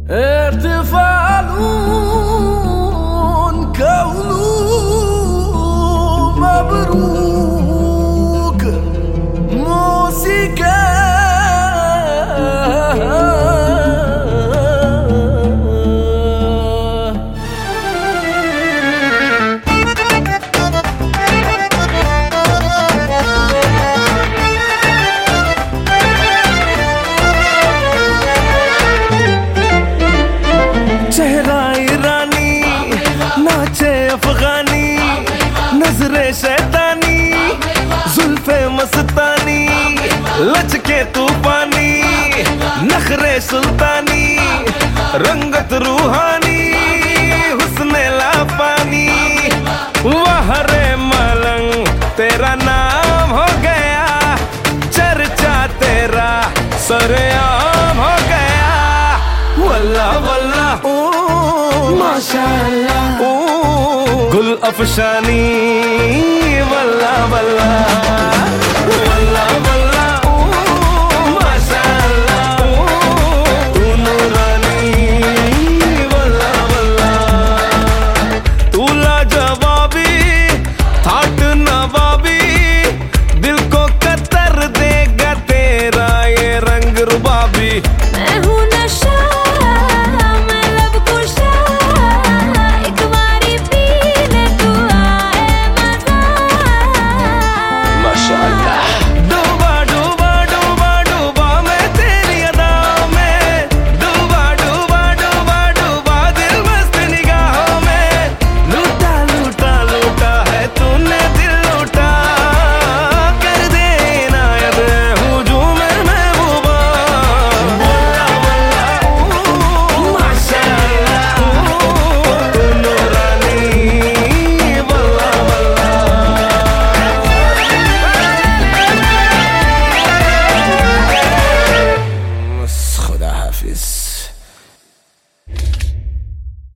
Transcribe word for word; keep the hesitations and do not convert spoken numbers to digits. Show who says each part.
Speaker 1: احتفال كون مبروك موسيقى चेहरा ईरानी नाचे अफगानी नजरे शैतानी जुल्फे मस्तानी लचके तूफानी नखरे सुल्तानी रंगत रूहानी हुस्ने लापानी वाह रे मलंग तेरा नाम हो गया चर्चा तेरा सरेआम हो गया वल्ला वल्ला माशाअल्लाह गुल अफशानी वल्ला वल्ला वल्ला वल्ला